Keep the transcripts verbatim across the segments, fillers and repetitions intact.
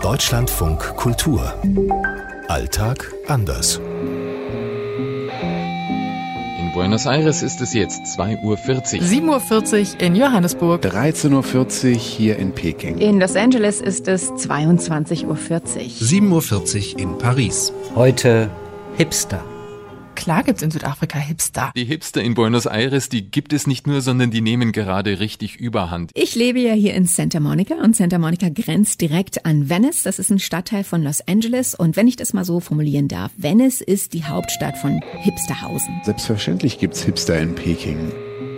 Deutschlandfunk Kultur. Alltag anders. In Buenos Aires ist es jetzt zwei Uhr vierzig. sieben Uhr vierzig in Johannesburg. dreizehn Uhr vierzig hier in Peking. In Los Angeles ist es zweiundzwanzig Uhr vierzig. sieben Uhr vierzig in Paris. Heute Hipster. Klar gibt's in Südafrika Hipster. Die Hipster in Buenos Aires, die gibt es nicht nur, sondern die nehmen gerade richtig Überhand. Ich lebe ja hier in Santa Monica und Santa Monica grenzt direkt an Venice. Das ist ein Stadtteil von Los Angeles und wenn ich das mal so formulieren darf, Venice ist die Hauptstadt von Hipsterhausen. Selbstverständlich gibt's Hipster in Peking.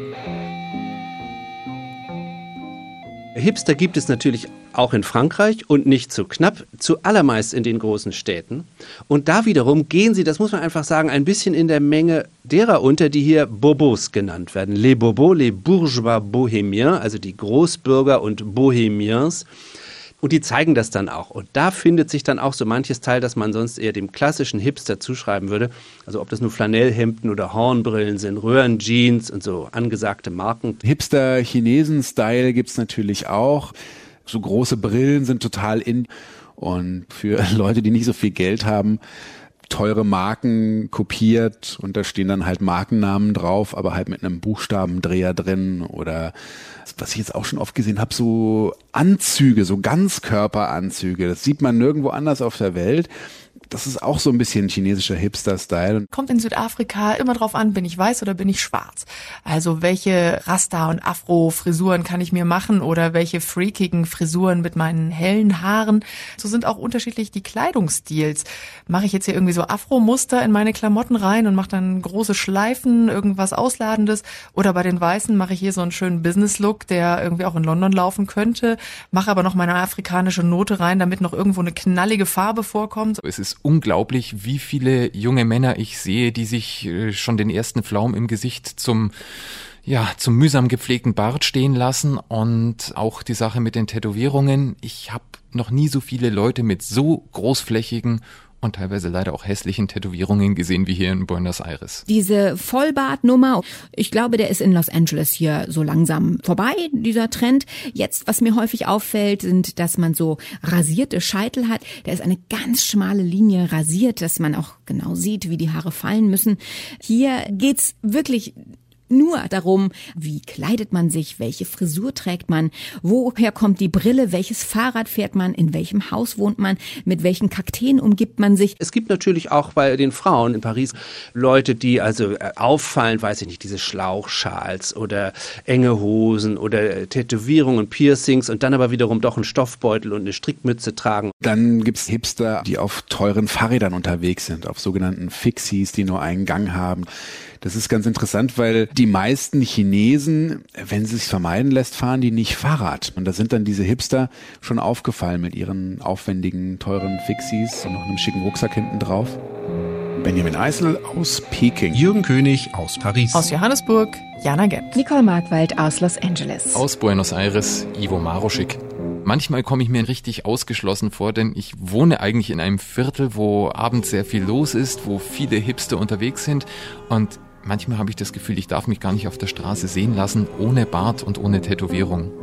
Hipster gibt es natürlich auch in Frankreich und nicht zu knapp, zuallermeist in den großen Städten. Und da wiederum gehen sie, das muss man einfach sagen, ein bisschen in der Menge derer unter, die hier Bobos genannt werden. Les Bobos, les Bourgeois Bohémiens, also die Großbürger und Bohemiens. Und die zeigen das dann auch. Und da findet sich dann auch so manches Teil, das man sonst eher dem klassischen Hipster zuschreiben würde. Also ob das nur Flanellhemden oder Hornbrillen sind, Röhrenjeans und so angesagte Marken. Hipster-Chinesen-Style gibt's natürlich auch. So große Brillen sind total in. Und für Leute, die nicht so viel Geld haben, teure Marken kopiert und da stehen dann halt Markennamen drauf, aber halt mit einem Buchstabendreher drin oder was ich jetzt auch schon oft gesehen habe, so Anzüge, so Ganzkörperanzüge. Das sieht man nirgendwo anders auf der Welt. Das ist auch so ein bisschen chinesischer Hipster-Style. Kommt in Südafrika immer drauf an, bin ich weiß oder bin ich schwarz? Also welche Rasta- und Afro-Frisuren kann ich mir machen oder welche freakigen Frisuren mit meinen hellen Haaren? So sind auch unterschiedlich die Kleidungsstils. Mache ich jetzt hier irgendwie so Afro-Muster in meine Klamotten rein und mache dann große Schleifen, irgendwas Ausladendes? Oder bei den Weißen mache ich hier so einen schönen Business-Look, der irgendwie auch in London laufen könnte, mache aber noch meine afrikanische Note rein, damit noch irgendwo eine knallige Farbe vorkommt. Es ist unglaublich, wie viele junge Männer ich sehe, die sich schon den ersten Flaum im Gesicht zum ja, zum mühsam gepflegten Bart stehen lassen und auch die Sache mit den Tätowierungen. Ich habe noch nie so viele Leute mit so großflächigen und teilweise leider auch hässlichen Tätowierungen gesehen wie hier in Buenos Aires. Diese Vollbartnummer, ich glaube, der ist in Los Angeles hier so langsam vorbei, dieser Trend. Jetzt, was mir häufig auffällt, sind, dass man so rasierte Scheitel hat. Da ist eine ganz schmale Linie rasiert, dass man auch genau sieht, wie die Haare fallen müssen. Hier geht's wirklich nur darum, wie kleidet man sich, welche Frisur trägt man, woher kommt die Brille, welches Fahrrad fährt man, in welchem Haus wohnt man, mit welchen Kakteen umgibt man sich. Es gibt natürlich auch bei den Frauen in Paris Leute, die also auffallen, weiß ich nicht, diese Schlauchschals oder enge Hosen oder Tätowierungen, Piercings und dann aber wiederum doch einen Stoffbeutel und eine Strickmütze tragen. Dann gibt's Hipster, die auf teuren Fahrrädern unterwegs sind, auf sogenannten Fixies, die nur einen Gang haben. Das ist ganz interessant, weil die meisten Chinesen, wenn sie es vermeiden lässt, fahren die nicht Fahrrad. Und da sind dann diese Hipster schon aufgefallen mit ihren aufwendigen, teuren Fixies und noch einem schicken Rucksack hinten drauf. Benjamin Eisel aus Peking. Jürgen König aus Paris. Aus Johannesburg, Jana Gent. Nicole Markwald aus Los Angeles. Aus Buenos Aires, Ivo Maroschik. Manchmal komme ich mir richtig ausgeschlossen vor, denn ich wohne eigentlich in einem Viertel, wo abends sehr viel los ist, wo viele Hipster unterwegs sind und manchmal habe ich das Gefühl, ich darf mich gar nicht auf der Straße sehen lassen, ohne Bart und ohne Tätowierung.